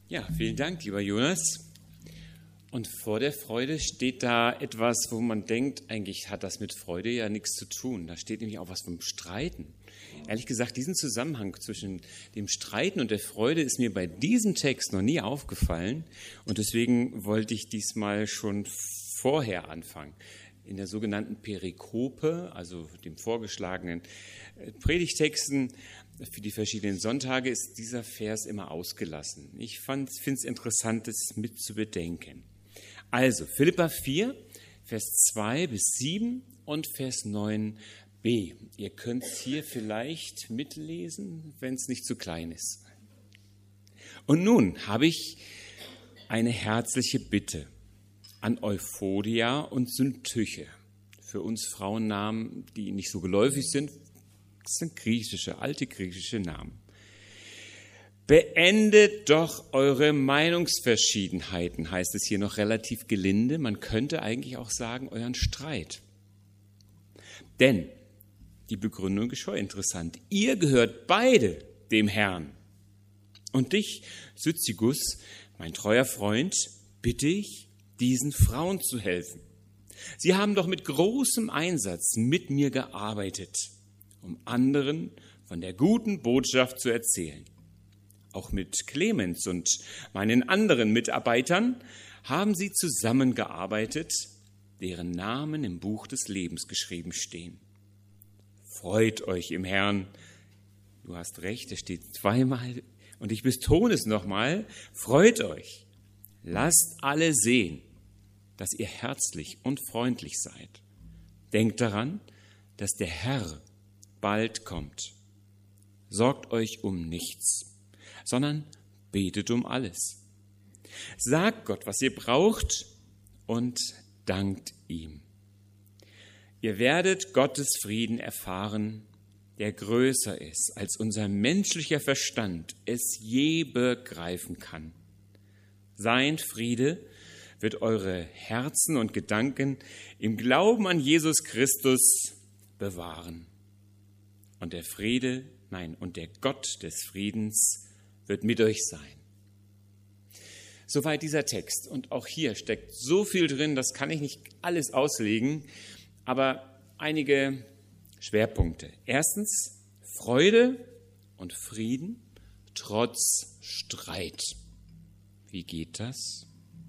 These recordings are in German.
Ja, vielen Dank, lieber Jonas. Und vor der Freude steht da etwas, wo man denkt, eigentlich hat das mit Freude ja nichts zu tun. Da steht nämlich auch was vom Streiten. Ehrlich gesagt, diesen Zusammenhang zwischen dem Streiten und der Freude ist mir bei diesem Text noch nie aufgefallen. Und deswegen wollte ich diesmal schon vorher anfangen. In der sogenannten Perikope, also dem vorgeschlagenen Predigtexten für die verschiedenen Sonntage, ist dieser Vers immer ausgelassen. Ich finde es interessant, das mit zu bedenken. Also Philipper 4, Vers 2 bis 7 und Vers 9b. Ihr könnt es hier vielleicht mitlesen, wenn es nicht zu klein ist. Und nun habe ich eine herzliche Bitte an Euphodia und Syntyche. Für uns Frauennamen, die nicht so geläufig sind, sind alte griechische Namen. Beendet doch eure Meinungsverschiedenheiten, heißt es hier noch relativ gelinde. Man könnte eigentlich auch sagen, euren Streit. Denn, die Begründung ist schon interessant, ihr gehört beide dem Herrn. Und dich, Syzygus, mein treuer Freund, bitte ich, diesen Frauen zu helfen. Sie haben doch mit großem Einsatz mit mir gearbeitet, um anderen von der guten Botschaft zu erzählen. Auch mit Clemens und meinen anderen Mitarbeitern haben sie zusammengearbeitet, deren Namen im Buch des Lebens geschrieben stehen. Freut euch im Herrn. Du hast recht, es steht zweimal und ich betone es nochmal. Freut euch. Lasst alle sehen, dass ihr herzlich und freundlich seid. Denkt daran, dass der Herr bald kommt. Sorgt euch um nichts, sondern betet um alles. Sagt Gott, was ihr braucht und dankt ihm. Ihr werdet Gottes Frieden erfahren, der größer ist, als unser menschlicher Verstand es je begreifen kann. Sein Friede wird eure Herzen und Gedanken im Glauben an Jesus Christus bewahren. Und der Gott des Friedens wird mit euch sein. Soweit dieser Text. Und auch hier steckt so viel drin, das kann ich nicht alles auslegen, aber einige Schwerpunkte. Erstens, Freude und Frieden trotz Streit. Wie geht das?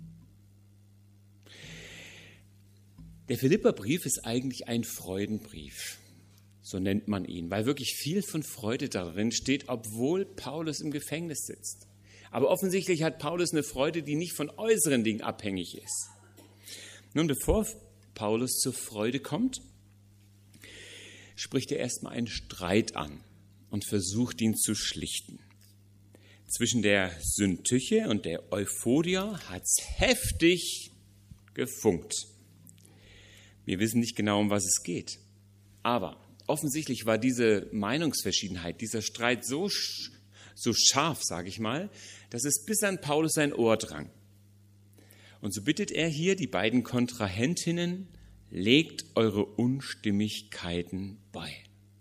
Der Philipperbrief ist eigentlich ein Freudenbrief, so nennt man ihn, weil wirklich viel von Freude darin steht, obwohl Paulus im Gefängnis sitzt. Aber offensichtlich hat Paulus eine Freude, die nicht von äußeren Dingen abhängig ist. Nun, bevor Paulus zur Freude kommt, spricht er erstmal einen Streit an und versucht, ihn zu schlichten. Zwischen der Syntyche und der Euphodia hat es heftig gefunkt. Wir wissen nicht genau, um was es geht. Aber offensichtlich war diese Meinungsverschiedenheit, dieser Streit so scharf, sage ich mal, dass es bis an Paulus sein Ohr drang. Und so bittet er hier die beiden Kontrahentinnen, legt eure Unstimmigkeiten bei.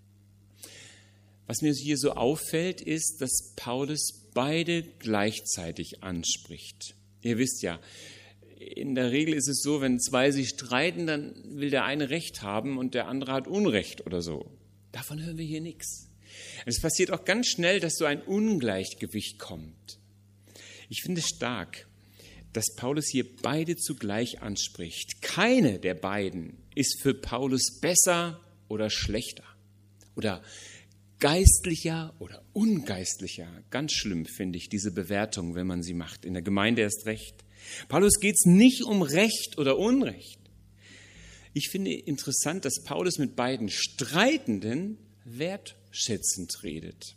Was mir hier so auffällt, ist, dass Paulus beide gleichzeitig anspricht. Ihr wisst ja, in der Regel ist es so, wenn zwei sich streiten, dann will der eine Recht haben und der andere hat Unrecht oder so. Davon hören wir hier nichts. Es passiert auch ganz schnell, dass so ein Ungleichgewicht kommt. Ich finde es stark, dass Paulus hier beide zugleich anspricht. Keine der beiden ist für Paulus besser oder schlechter oder geistlicher oder ungeistlicher. Ganz schlimm finde ich diese Bewertung, wenn man sie macht. In der Gemeinde erst recht. Paulus geht es nicht um Recht oder Unrecht. Ich finde interessant, dass Paulus mit beiden Streitenden wertschätzend redet.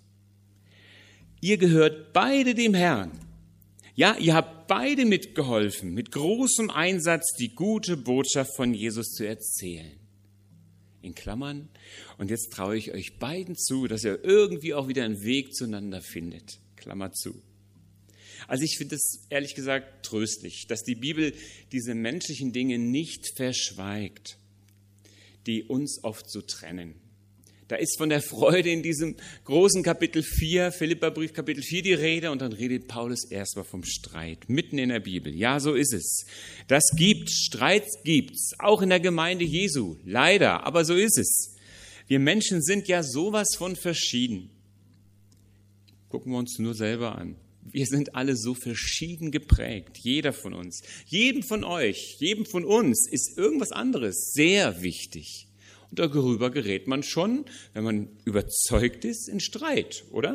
Ihr gehört beide dem Herrn. Ja, ihr habt beide mitgeholfen, mit großem Einsatz die gute Botschaft von Jesus zu erzählen. In Klammern, und jetzt traue ich euch beiden zu, dass ihr irgendwie auch wieder einen Weg zueinander findet. Klammer zu. Also ich finde es ehrlich gesagt tröstlich, dass die Bibel diese menschlichen Dinge nicht verschweigt, die uns oft so trennen. Da ist von der Freude in diesem großen Kapitel 4, Philipperbrief Kapitel 4 die Rede und dann redet Paulus erstmal vom Streit, mitten in der Bibel. Ja, so ist es. Das gibt's, Streit gibt's, auch in der Gemeinde Jesu. Leider, aber so ist es. Wir Menschen sind ja sowas von verschieden. Gucken wir uns nur selber an. Wir sind alle so verschieden geprägt, jeder von uns. Jedem von euch, jedem von uns ist irgendwas anderes sehr wichtig. Und darüber gerät man schon, wenn man überzeugt ist, in Streit, oder?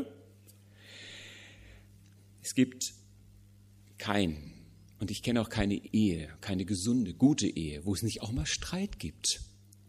Es gibt und ich kenne auch keine Ehe, keine gesunde, gute Ehe, wo es nicht auch mal Streit gibt.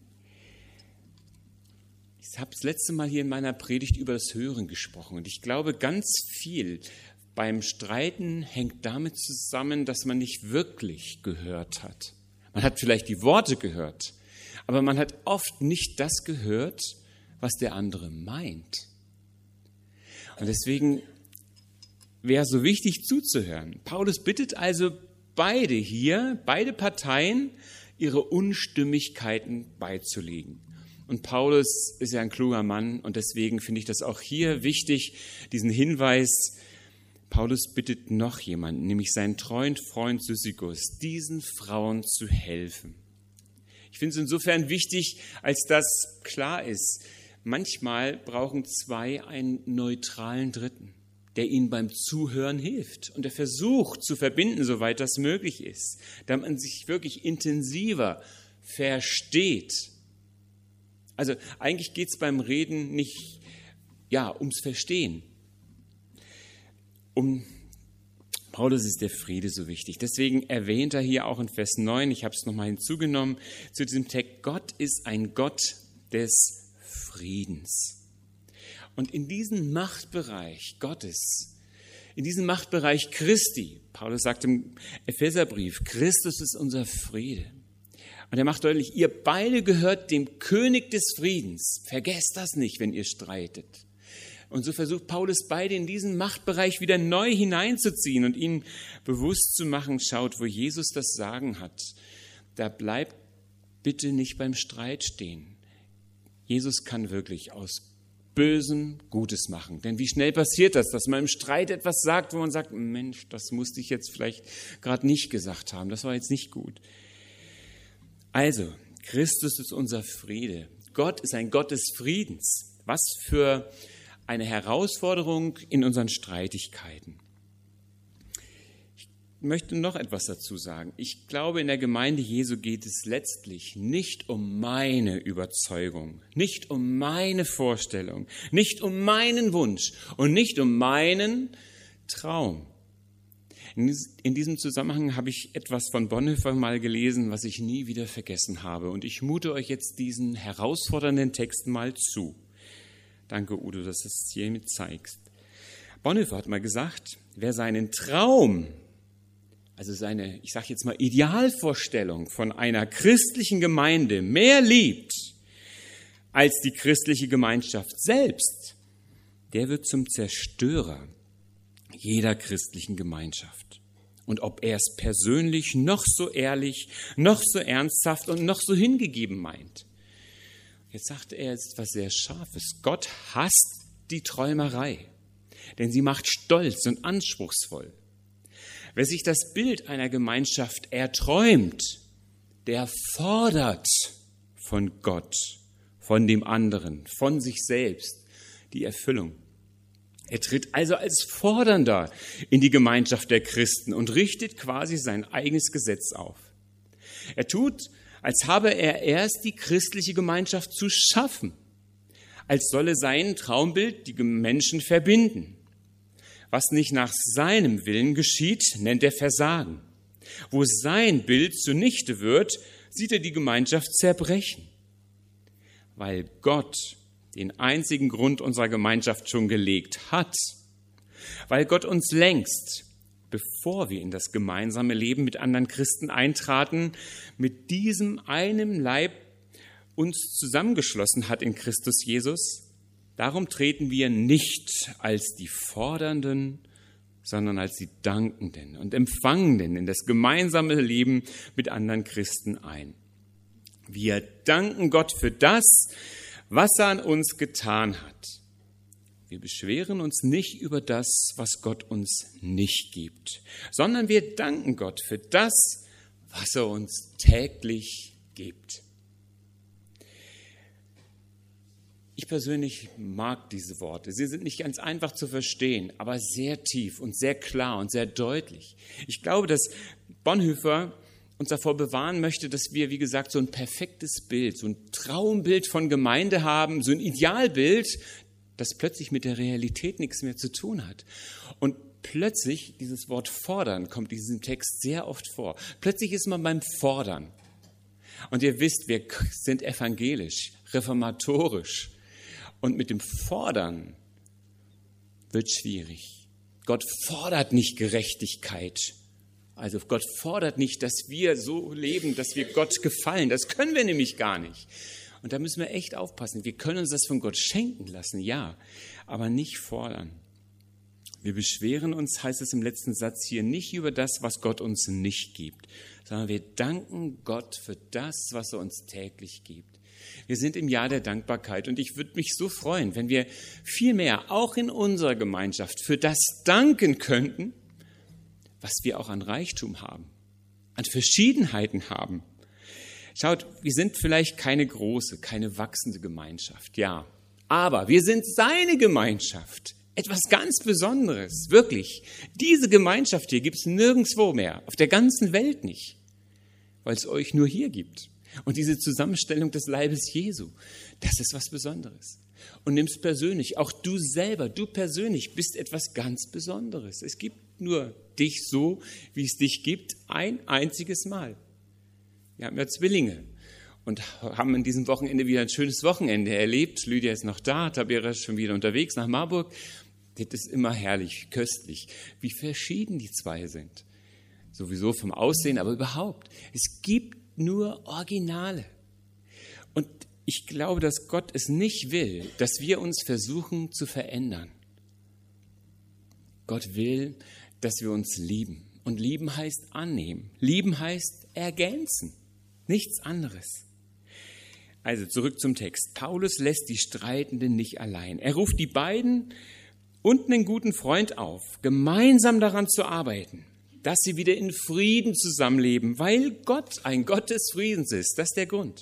Ich habe das letzte Mal hier in meiner Predigt über das Hören gesprochen und ich glaube, ganz viel beim Streiten hängt damit zusammen, dass man nicht wirklich gehört hat. Man hat vielleicht die Worte gehört, aber man hat oft nicht das gehört, was der andere meint. Und deswegen wäre es so wichtig zuzuhören. Paulus bittet also beide Parteien, ihre Unstimmigkeiten beizulegen. Und Paulus ist ja ein kluger Mann und deswegen finde ich das auch hier wichtig, diesen Hinweis. Paulus bittet noch jemanden, nämlich seinen treuen Freund Syzygus, diesen Frauen zu helfen. Ich finde es insofern wichtig, als das klar ist, manchmal brauchen zwei einen neutralen Dritten, der ihnen beim Zuhören hilft und der versucht zu verbinden, soweit das möglich ist, damit man sich wirklich intensiver versteht. Also eigentlich geht es beim Reden nicht ums Verstehen. Paulus ist der Friede so wichtig. Deswegen erwähnt er hier auch in Vers 9, ich habe es nochmal hinzugenommen, zu diesem Text, Gott ist ein Gott des Friedens. Und in diesem Machtbereich Gottes, in diesem Machtbereich Christi, Paulus sagt im Epheserbrief, Christus ist unser Friede. Und er macht deutlich, ihr beide gehört dem König des Friedens. Vergesst das nicht, wenn ihr streitet. Und so versucht Paulus beide in diesen Machtbereich wieder neu hineinzuziehen und ihnen bewusst zu machen, schaut, wo Jesus das Sagen hat, da bleibt bitte nicht beim Streit stehen. Jesus kann wirklich aus Bösem Gutes machen. Denn wie schnell passiert das, dass man im Streit etwas sagt, wo man sagt, Mensch, das musste ich jetzt vielleicht gerade nicht gesagt haben, das war jetzt nicht gut. Also, Christus ist unser Friede. Gott ist ein Gott des Friedens. Was für eine Herausforderung in unseren Streitigkeiten. Ich möchte noch etwas dazu sagen. Ich glaube, in der Gemeinde Jesu geht es letztlich nicht um meine Überzeugung, nicht um meine Vorstellung, nicht um meinen Wunsch und nicht um meinen Traum. In diesem Zusammenhang habe ich etwas von Bonhoeffer mal gelesen, was ich nie wieder vergessen habe. Und ich mute euch jetzt diesen herausfordernden Text mal zu. Danke, Udo, dass du es hier mit zeigst. Bonhoeffer hat mal gesagt, wer seinen Traum, also seine, ich sage jetzt mal, Idealvorstellung von einer christlichen Gemeinde mehr liebt als die christliche Gemeinschaft selbst, der wird zum Zerstörer jeder christlichen Gemeinschaft. Und ob er es persönlich noch so ehrlich, noch so ernsthaft und noch so hingegeben meint. Jetzt sagte er jetzt etwas sehr Scharfes. Gott hasst die Träumerei, denn sie macht stolz und anspruchsvoll. Wer sich das Bild einer Gemeinschaft erträumt, der fordert von Gott, von dem anderen, von sich selbst die Erfüllung. Er tritt also als Fordernder in die Gemeinschaft der Christen und richtet quasi sein eigenes Gesetz auf. Er tut, als habe er erst die christliche Gemeinschaft zu schaffen, als solle sein Traumbild die Menschen verbinden. Was nicht nach seinem Willen geschieht, nennt er Versagen. Wo sein Bild zunichte wird, sieht er die Gemeinschaft zerbrechen. Weil Gott den einzigen Grund unserer Gemeinschaft schon gelegt hat, weil Gott uns längst, bevor wir in das gemeinsame Leben mit anderen Christen eintraten, mit diesem einen Leib uns zusammengeschlossen hat in Christus Jesus, darum treten wir nicht als die Fordernden, sondern als die Dankenden und Empfangenden in das gemeinsame Leben mit anderen Christen ein. Wir danken Gott für das, was er an uns getan hat. Wir beschweren uns nicht über das, was Gott uns nicht gibt, sondern wir danken Gott für das, was er uns täglich gibt. Ich persönlich mag diese Worte. Sie sind nicht ganz einfach zu verstehen, aber sehr tief und sehr klar und sehr deutlich. Ich glaube, dass Bonhoeffer uns davor bewahren möchte, dass wir, wie gesagt, so ein perfektes Bild, so ein Traumbild von Gemeinde haben, so ein Idealbild, das plötzlich mit der Realität nichts mehr zu tun hat. Und plötzlich, dieses Wort fordern kommt in diesem Text sehr oft vor. Plötzlich ist man beim Fordern. Und ihr wisst, wir sind evangelisch, reformatorisch. Und mit dem Fordern wird schwierig. Gott fordert nicht Gerechtigkeit. Also Gott fordert nicht, dass wir so leben, dass wir Gott gefallen. Das können wir nämlich gar nicht. Und da müssen wir echt aufpassen. Wir können uns das von Gott schenken lassen, ja, aber nicht fordern. Wir beschweren uns, heißt es im letzten Satz hier, nicht über das, was Gott uns nicht gibt, sondern wir danken Gott für das, was er uns täglich gibt. Wir sind im Jahr der Dankbarkeit und ich würde mich so freuen, wenn wir viel mehr, auch in unserer Gemeinschaft, für das danken könnten, was wir auch an Reichtum haben, an Verschiedenheiten haben. Schaut, wir sind vielleicht keine große, keine wachsende Gemeinschaft, ja, aber wir sind seine Gemeinschaft. Etwas ganz Besonderes, wirklich. Diese Gemeinschaft hier gibt es nirgendwo mehr, auf der ganzen Welt nicht, weil es euch nur hier gibt. Und diese Zusammenstellung des Leibes Jesu, das ist was Besonderes. Und nimm es persönlich, auch du selber, du persönlich bist etwas ganz Besonderes. Es gibt nur dich so, wie es dich gibt, ein einziges Mal. Wir haben ja Zwillinge und haben an diesem Wochenende wieder ein schönes Wochenende erlebt. Lydia ist noch da, Tabea ist schon wieder unterwegs nach Marburg. Das ist immer herrlich, köstlich, wie verschieden die zwei sind. Sowieso vom Aussehen, aber überhaupt. Es gibt nur Originale. Und ich glaube, dass Gott es nicht will, dass wir uns versuchen zu verändern. Gott will, dass wir uns lieben. Und lieben heißt annehmen. Lieben heißt ergänzen. Nichts anderes. Also zurück zum Text. Paulus lässt die Streitenden nicht allein. Er ruft die beiden und einen guten Freund auf, gemeinsam daran zu arbeiten, dass sie wieder in Frieden zusammenleben, weil Gott ein Gott des Friedens ist. Das ist der Grund.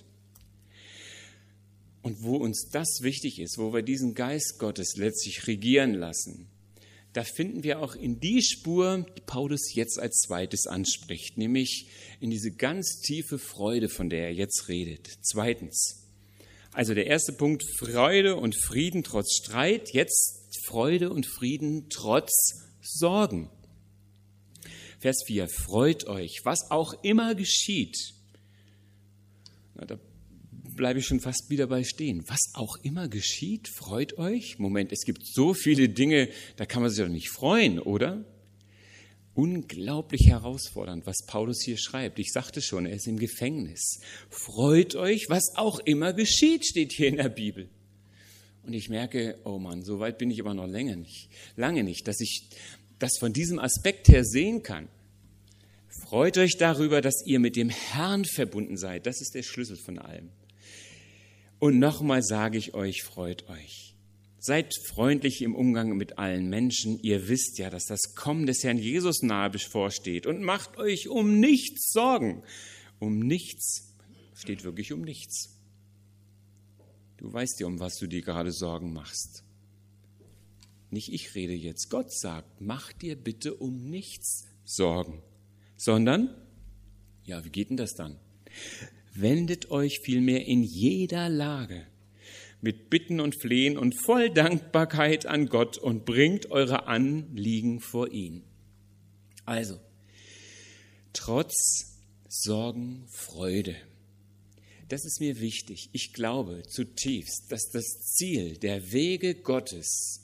Und wo uns das wichtig ist, wo wir diesen Geist Gottes letztlich regieren lassen, da finden wir auch in die Spur, die Paulus jetzt als zweites anspricht, nämlich in diese ganz tiefe Freude, von der er jetzt redet. Zweitens, also der erste Punkt, Freude und Frieden trotz Streit, jetzt Freude und Frieden trotz Sorgen. Vers 4, freut euch, was auch immer geschieht. Na, da bleibe ich schon fast wieder bei stehen. Was auch immer geschieht, freut euch. Moment, es gibt so viele Dinge, da kann man sich doch nicht freuen, oder? Unglaublich herausfordernd, was Paulus hier schreibt. Ich sagte schon, er ist im Gefängnis. Freut euch, was auch immer geschieht, steht hier in der Bibel. Und ich merke, oh Mann, so weit bin ich aber noch lange nicht, dass ich das von diesem Aspekt her sehen kann. Freut euch darüber, dass ihr mit dem Herrn verbunden seid. Das ist der Schlüssel von allem. Und nochmal sage ich euch, freut euch. Seid freundlich im Umgang mit allen Menschen. Ihr wisst ja, dass das Kommen des Herrn Jesus nahe bevorsteht. Und macht euch um nichts Sorgen. Um nichts, steht wirklich um nichts. Du weißt ja, um was du dir gerade Sorgen machst. Nicht ich rede jetzt. Gott sagt, mach dir bitte um nichts Sorgen. Sondern, ja, wie geht denn das dann? Wendet euch vielmehr in jeder Lage mit Bitten und Flehen und voll Dankbarkeit an Gott und bringt eure Anliegen vor ihn. Also, trotz Sorgen Freude. Das ist mir wichtig. Ich glaube zutiefst, dass das Ziel der Wege Gottes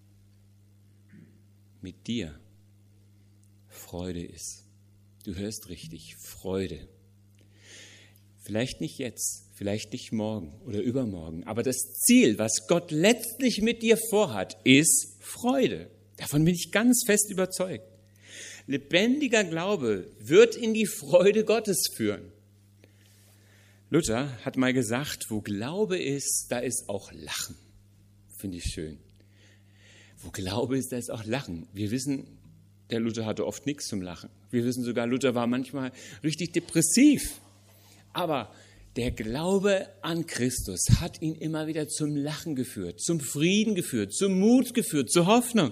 mit dir Freude ist. Du hörst richtig, Freude. Vielleicht nicht jetzt, vielleicht nicht morgen oder übermorgen, aber das Ziel, was Gott letztlich mit dir vorhat, ist Freude. Davon bin ich ganz fest überzeugt. Lebendiger Glaube wird in die Freude Gottes führen. Luther hat mal gesagt, wo Glaube ist, da ist auch Lachen. Finde ich schön. Wo Glaube ist, da ist auch Lachen. Wir wissen, der Luther hatte oft nichts zum Lachen. Wir wissen sogar, Luther war manchmal richtig depressiv. Aber der Glaube an Christus hat ihn immer wieder zum Lachen geführt, zum Frieden geführt, zum Mut geführt, zur Hoffnung.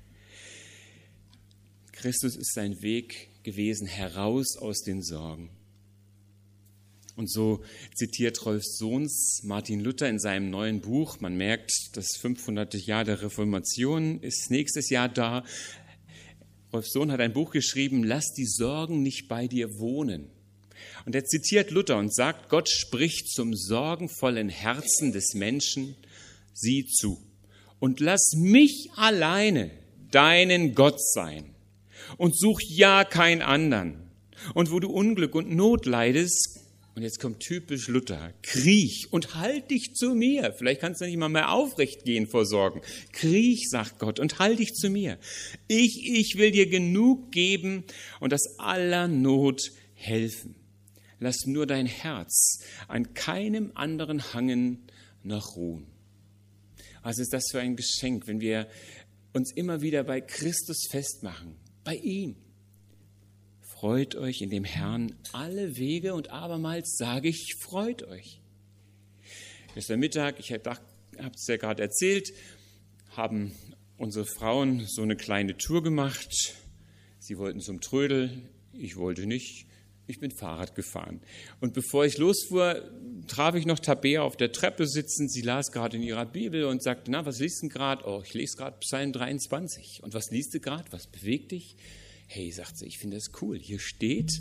Christus ist sein Weg gewesen, heraus aus den Sorgen. Und so zitiert Rolf Sohns Martin Luther in seinem neuen Buch. Man merkt, das 500. Jahr der Reformation ist nächstes Jahr da. Rolf Sohn hat ein Buch geschrieben, Lass die Sorgen nicht bei dir wohnen. Und er zitiert Luther und sagt, Gott spricht zum sorgenvollen Herzen des Menschen, sieh zu und lass mich alleine deinen Gott sein und such ja keinen anderen. Und wo du Unglück und Not leidest, und jetzt kommt typisch Luther, kriech und halt dich zu mir. Vielleicht kannst du nicht mal mehr aufrecht gehen vor Sorgen. Kriech, sagt Gott, und halt dich zu mir. Ich will dir genug geben und aus aller Not helfen. Lass nur dein Herz an keinem anderen hangen noch ruhen. Was ist das für ein Geschenk, wenn wir uns immer wieder bei Christus festmachen, bei ihm. Freut euch in dem Herrn alle Wege und abermals sage ich, freut euch. Gestern Mittag, ich habe es ja gerade erzählt, haben unsere Frauen so eine kleine Tour gemacht. Sie wollten zum Trödel, ich wollte nicht. Ich bin Fahrrad gefahren. Und bevor ich losfuhr, traf ich noch Tabea auf der Treppe sitzen. Sie las gerade in ihrer Bibel und sagte, na, was liest du gerade? Oh, ich lese gerade Psalm 23. Und was liest du gerade? Was bewegt dich? Hey, sagt sie, ich finde das cool. Hier steht,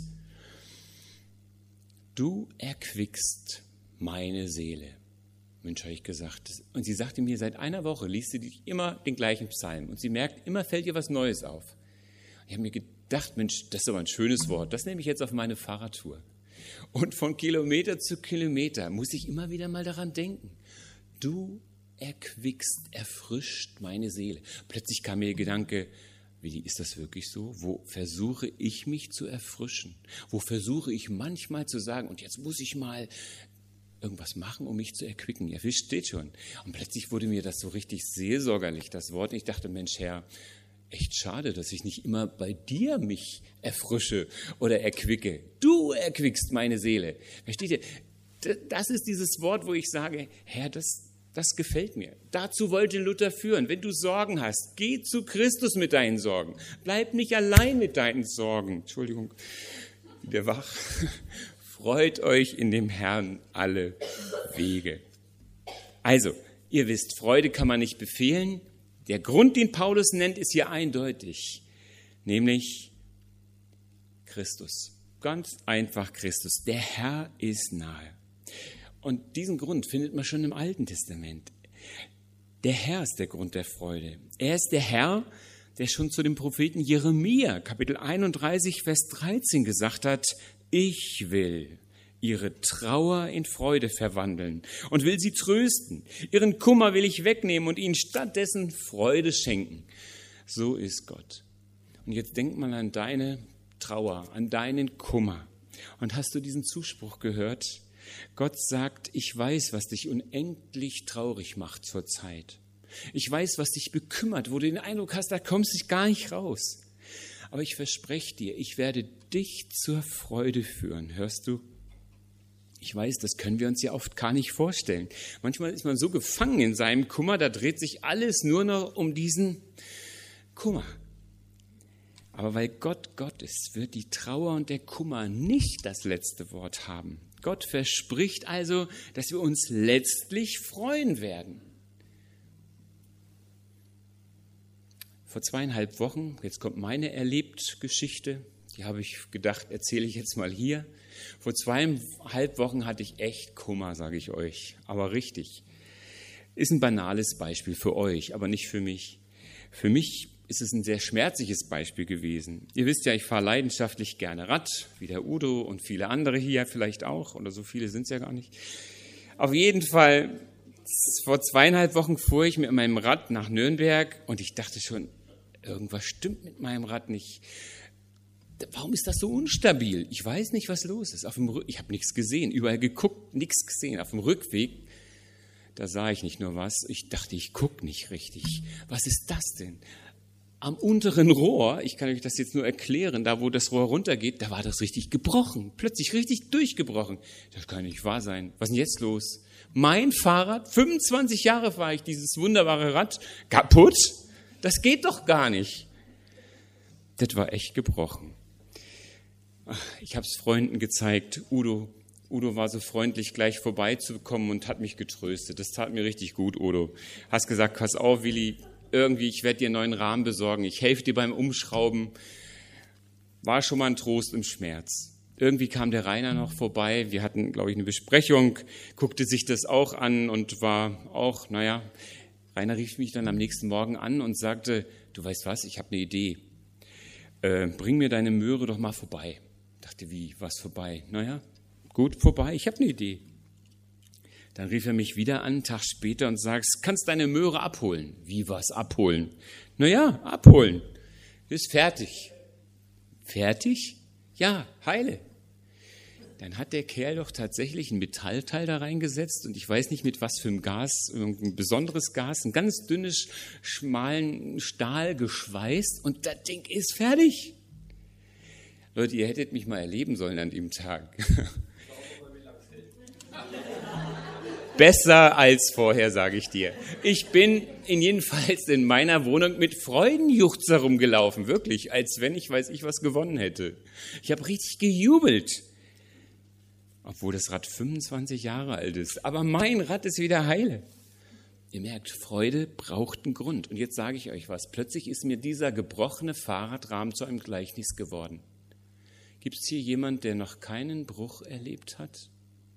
du erquickst meine Seele. Mensch, habe ich gesagt. Und sie sagte mir, seit einer Woche liest sie immer den gleichen Psalm. Und sie merkt, immer fällt ihr was Neues auf. Ich habe mir gedacht, Mensch, das ist aber ein schönes Wort. Das nehme ich jetzt auf meine Fahrradtour. Und von Kilometer zu Kilometer muss ich immer wieder mal daran denken. Du erquickst, erfrischt meine Seele. Plötzlich kam mir der Gedanke, Willi, ist das wirklich so? Wo versuche ich mich zu erfrischen? Wo versuche ich manchmal zu sagen, und jetzt muss ich mal irgendwas machen, um mich zu erquicken? Ja, wie steht schon? Und plötzlich wurde mir das so richtig seelsorgerlich, das Wort. Und ich dachte, Mensch, Herr, echt schade, dass ich nicht immer bei dir mich erfrische oder erquicke. Du erquickst meine Seele. Versteht ihr? Das ist dieses Wort, wo ich sage, Herr, das gefällt mir. Dazu wollte Luther führen. Wenn du Sorgen hast, geh zu Christus mit deinen Sorgen. Bleib nicht allein mit deinen Sorgen. Entschuldigung, wieder wach. Freut euch in dem Herrn alle Wege. Also, ihr wisst, Freude kann man nicht befehlen. Der Grund, den Paulus nennt, ist hier eindeutig, nämlich Christus. Ganz einfach Christus. Der Herr ist nahe. Und diesen Grund findet man schon im Alten Testament. Der Herr ist der Grund der Freude. Er ist der Herr, der schon zu dem Propheten Jeremia, Kapitel 31, Vers 13 gesagt hat, ich will ihre Trauer in Freude verwandeln und will sie trösten. Ihren Kummer will ich wegnehmen und ihnen stattdessen Freude schenken. So ist Gott. Und jetzt denk mal an deine Trauer, an deinen Kummer. Und hast du diesen Zuspruch gehört? Gott sagt, ich weiß, was dich unendlich traurig macht zurzeit. Ich weiß, was dich bekümmert, wo du den Eindruck hast, da kommst du gar nicht raus. Aber ich verspreche dir, ich werde dich zur Freude führen. Hörst du? Ich weiß, das können wir uns ja oft gar nicht vorstellen. Manchmal ist man so gefangen in seinem Kummer, da dreht sich alles nur noch um diesen Kummer. Aber weil Gott Gott ist, wird die Trauer und der Kummer nicht das letzte Wort haben. Gott verspricht also, dass wir uns letztlich freuen werden. Vor 2,5 Wochen, jetzt kommt meine Erlebtgeschichte, die habe ich gedacht, erzähle ich jetzt mal hier. Vor 2,5 Wochen hatte ich echt Kummer, sage ich euch, aber richtig. Ist ein banales Beispiel für euch, aber nicht für mich. Für mich ist es ein sehr schmerzliches Beispiel gewesen. Ihr wisst ja, ich fahre leidenschaftlich gerne Rad, wie der Udo und viele andere hier vielleicht auch, oder so viele sind es ja gar nicht. Auf jeden Fall, vor 2,5 Wochen fuhr ich mit meinem Rad nach Nürnberg und ich dachte schon, irgendwas stimmt mit meinem Rad nicht. Warum ist das so unstabil? Ich weiß nicht, was los ist. Ich habe nichts gesehen, überall geguckt, nichts gesehen. Auf dem Rückweg, da sah ich nicht nur was, ich dachte, ich gucke nicht richtig. Was ist das denn? Am unteren Rohr, ich kann euch das jetzt nur erklären, da wo das Rohr runtergeht, da war das richtig gebrochen, plötzlich richtig durchgebrochen. Das kann nicht wahr sein. Was ist denn jetzt los? Mein Fahrrad, 25 Jahre fahre ich dieses wunderbare Rad, kaputt? Das geht doch gar nicht. Das war echt gebrochen. Ich habe es Freunden gezeigt. Udo war so freundlich, gleich vorbeizukommen und hat mich getröstet. Das tat mir richtig gut, Udo. Hast gesagt, pass auf, Willi, irgendwie, ich werde dir einen neuen Rahmen besorgen. Ich helfe dir beim Umschrauben. War schon mal ein Trost im Schmerz. Irgendwie kam der Rainer noch vorbei. Wir hatten, glaube ich, eine Besprechung, guckte sich das auch an und war auch, Rainer rief mich dann am nächsten Morgen an und sagte, du weißt was, ich habe eine Idee. Bring mir deine Möhre doch mal vorbei. Ich dachte, wie, was vorbei? Gut, vorbei, ich habe eine Idee. Dann rief er mich wieder an, einen Tag später, und sagt, kannst deine Möhre abholen. Wie, was abholen? Abholen. Ist fertig. Fertig? Ja, heile. Dann hat der Kerl doch tatsächlich ein Metallteil da reingesetzt und ich weiß nicht mit was für einem Gas, irgendein besonderes Gas, einen ganz dünnes, schmalen Stahl geschweißt und das Ding ist fertig. Leute, ihr hättet mich mal erleben sollen an dem Tag. Besser als vorher, sage ich dir. Ich bin jedenfalls in meiner Wohnung mit Freudenjuchzer rumgelaufen, wirklich, als wenn ich weiß ich was gewonnen hätte. Ich habe richtig gejubelt. Obwohl das Rad 25 Jahre alt ist. Aber mein Rad ist wieder heile. Ihr merkt, Freude braucht einen Grund. Und jetzt sage ich euch was. Plötzlich ist mir dieser gebrochene Fahrradrahmen zu einem Gleichnis geworden. Gibt es hier jemand, der noch keinen Bruch erlebt hat?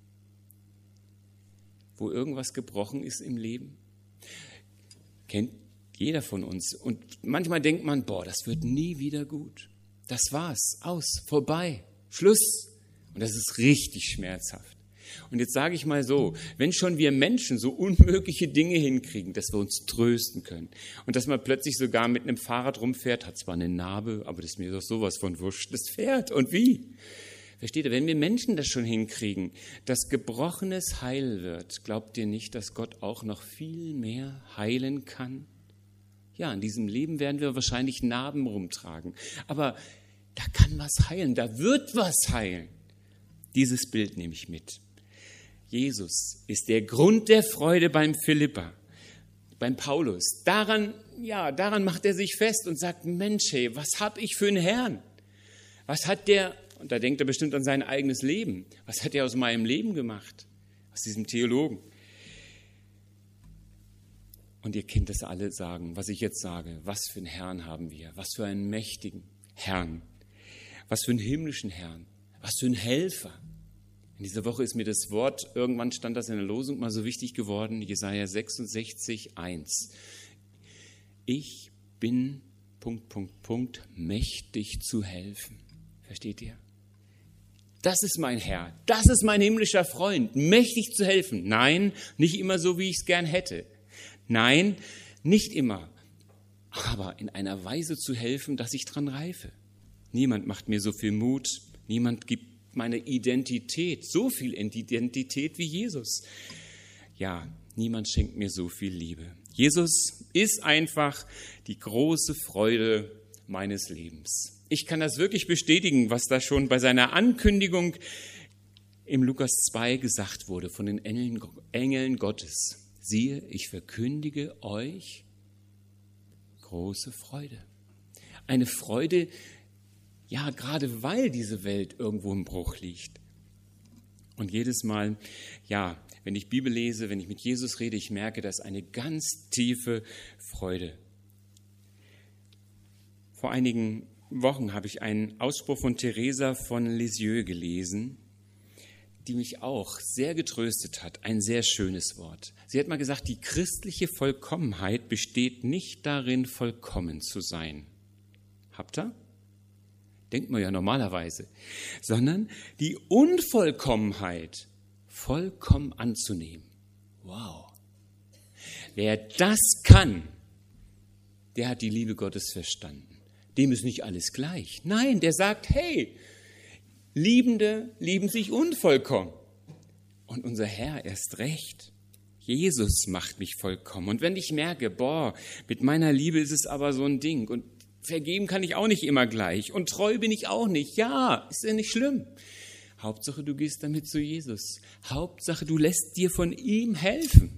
Wo irgendwas gebrochen ist im Leben? Kennt jeder von uns. Und manchmal denkt man, das wird nie wieder gut. Das war's. Aus. Vorbei. Schluss. Und das ist richtig schmerzhaft. Und jetzt sage ich mal so, wenn schon wir Menschen so unmögliche Dinge hinkriegen, dass wir uns trösten können und dass man plötzlich sogar mit einem Fahrrad rumfährt, hat zwar eine Narbe, aber das ist mir doch sowas von wurscht, das fährt. Und wie? Versteht ihr, wenn wir Menschen das schon hinkriegen, dass Gebrochenes heil wird, glaubt ihr nicht, dass Gott auch noch viel mehr heilen kann? Ja, in diesem Leben werden wir wahrscheinlich Narben rumtragen, aber da kann was heilen, da wird was heilen. Dieses Bild nehme ich mit. Jesus ist der Grund der Freude beim Philippa, beim Paulus. Daran macht er sich fest und sagt, Mensch, hey, was habe ich für einen Herrn? Was hat der, und da denkt er bestimmt an sein eigenes Leben, was hat er aus meinem Leben gemacht? Aus diesem Theologen. Und ihr kennt das alle sagen, was ich jetzt sage. Was für einen Herrn haben wir? Was für einen mächtigen Herrn? Was für einen himmlischen Herrn? Was für ein Helfer. In dieser Woche ist mir das Wort, irgendwann stand das in der Losung mal so wichtig geworden, Jesaja 66, 1. Ich bin, ... mächtig zu helfen. Versteht ihr? Das ist mein Herr, das ist mein himmlischer Freund, mächtig zu helfen. Nein, nicht immer so, wie ich es gern hätte. Nein, nicht immer, aber in einer Weise zu helfen, dass ich dran reife. Niemand macht mir so viel Mut, niemand gibt meine Identität, so viel Identität wie Jesus. Ja, niemand schenkt mir so viel Liebe. Jesus ist einfach die große Freude meines Lebens. Ich kann das wirklich bestätigen, was da schon bei seiner Ankündigung im Lukas 2 gesagt wurde von den Engeln Gottes. Siehe, ich verkündige euch große Freude. Eine Freude, ja, gerade weil diese Welt irgendwo im Bruch liegt. Und jedes Mal, ja, wenn ich Bibel lese, wenn ich mit Jesus rede, ich merke, das ist eine ganz tiefe Freude. Vor einigen Wochen habe ich einen Ausspruch von Teresa von Lisieux gelesen, die mich auch sehr getröstet hat. Ein sehr schönes Wort. Sie hat mal gesagt, die christliche Vollkommenheit besteht nicht darin, vollkommen zu sein. Habt ihr? Denkt man ja normalerweise. Sondern die Unvollkommenheit vollkommen anzunehmen. Wow. Wer das kann, der hat die Liebe Gottes verstanden. dem ist nicht alles gleich. Nein, der sagt, hey, Liebende lieben sich unvollkommen. Und unser Herr erst recht. Jesus macht mich vollkommen. Und wenn ich merke, mit meiner Liebe ist es aber so ein Ding und vergeben kann ich auch nicht immer gleich und treu bin ich auch nicht. Ja, ist ja nicht schlimm. Hauptsache, du gehst damit zu Jesus. Hauptsache, du lässt dir von ihm helfen.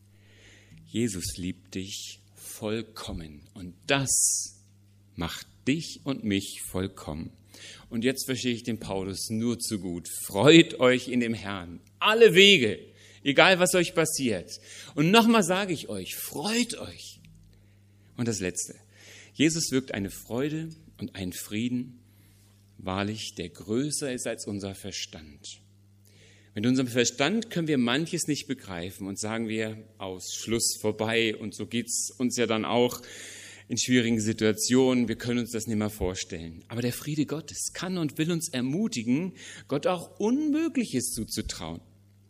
Jesus liebt dich vollkommen und das macht dich und mich vollkommen. Und jetzt verstehe ich den Paulus nur zu gut. Freut euch in dem Herrn. Alle Wege, egal was euch passiert. Und nochmal sage ich euch, freut euch. Und das Letzte. Jesus wirkt eine Freude und einen Frieden, wahrlich, der größer ist als unser Verstand. Mit unserem Verstand können wir manches nicht begreifen und sagen wir, aus, Schluss, vorbei. Und so geht's uns ja dann auch in schwierigen Situationen. Wir können uns das nicht mehr vorstellen. Aber der Friede Gottes kann und will uns ermutigen, Gott auch Unmögliches zuzutrauen.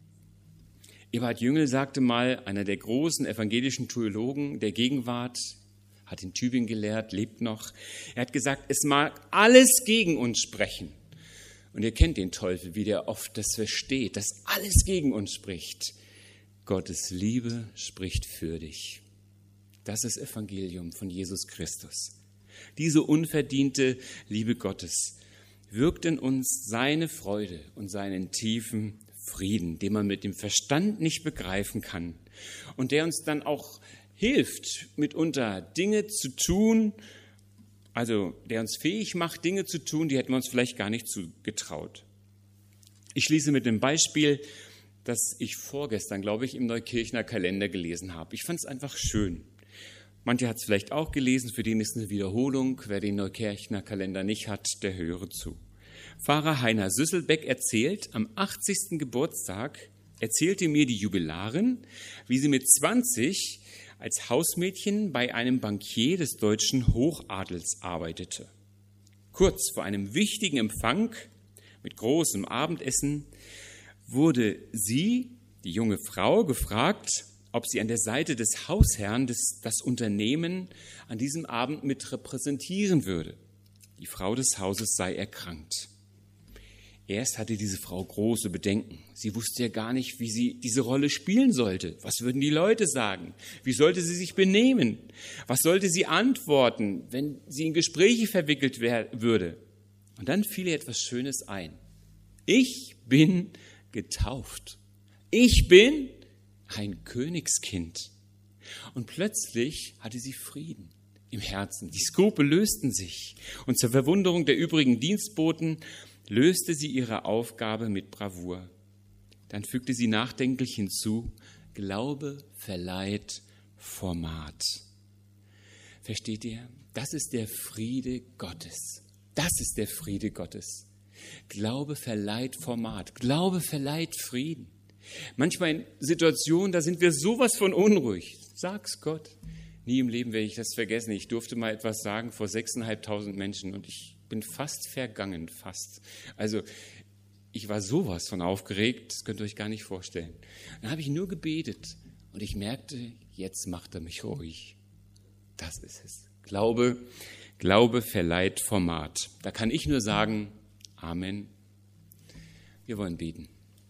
Eberhard Jüngel sagte mal, einer der großen evangelischen Theologen der Gegenwart, hat in Tübingen gelehrt, lebt noch. Er hat gesagt, es mag alles gegen uns sprechen. Und ihr kennt den Teufel, wie der oft das versteht, dass alles gegen uns spricht. Gottes Liebe spricht für dich. Das ist das Evangelium von Jesus Christus. Diese unverdiente Liebe Gottes wirkt in uns seine Freude und seinen tiefen Frieden, den man mit dem Verstand nicht begreifen kann und der uns dann auch hilft, mitunter Dinge zu tun, also der uns fähig macht, Dinge zu tun, die hätten wir uns vielleicht gar nicht zugetraut. Ich schließe mit einem Beispiel, das ich vorgestern, glaube ich, im Neukirchner Kalender gelesen habe. Ich fand es einfach schön. Manche hat es vielleicht auch gelesen, für den ist eine Wiederholung. Wer den Neukirchner Kalender nicht hat, der höre zu. Pfarrer Heiner Süsselbeck erzählt, am 80. Geburtstag erzählte mir die Jubilarin, wie sie mit 20 als Hausmädchen bei einem Bankier des deutschen Hochadels arbeitete. Kurz vor einem wichtigen Empfang mit großem Abendessen wurde sie, die junge Frau, gefragt, ob sie an der Seite des Hausherrn das Unternehmen an diesem Abend mit repräsentieren würde. Die Frau des Hauses sei erkrankt. Erst hatte diese Frau große Bedenken. Sie wusste ja gar nicht, wie sie diese Rolle spielen sollte. Was würden die Leute sagen? Wie sollte sie sich benehmen? Was sollte sie antworten, wenn sie in Gespräche verwickelt würde? Und dann fiel ihr etwas Schönes ein. Ich bin getauft. Ich bin ein Königskind. Und plötzlich hatte sie Frieden im Herzen. Die Skrupel lösten sich. Und zur Verwunderung der übrigen Dienstboten löste sie ihre Aufgabe mit Bravour. Dann fügte sie nachdenklich hinzu, Glaube verleiht Format. Versteht ihr? Das ist der Friede Gottes. Das ist der Friede Gottes. Glaube verleiht Format. Glaube verleiht Frieden. Manchmal in Situationen, da sind wir sowas von unruhig. Sag's Gott. Nie im Leben werde ich das vergessen. Ich durfte mal etwas sagen vor 6.500 Menschen und ich bin fast vergangen, fast. Also ich war sowas von aufgeregt, das könnt ihr euch gar nicht vorstellen. Dann habe ich nur gebetet und ich merkte, jetzt macht er mich ruhig. Das ist es. Glaube verleiht Format. Da kann ich nur sagen, Amen. Wir wollen beten.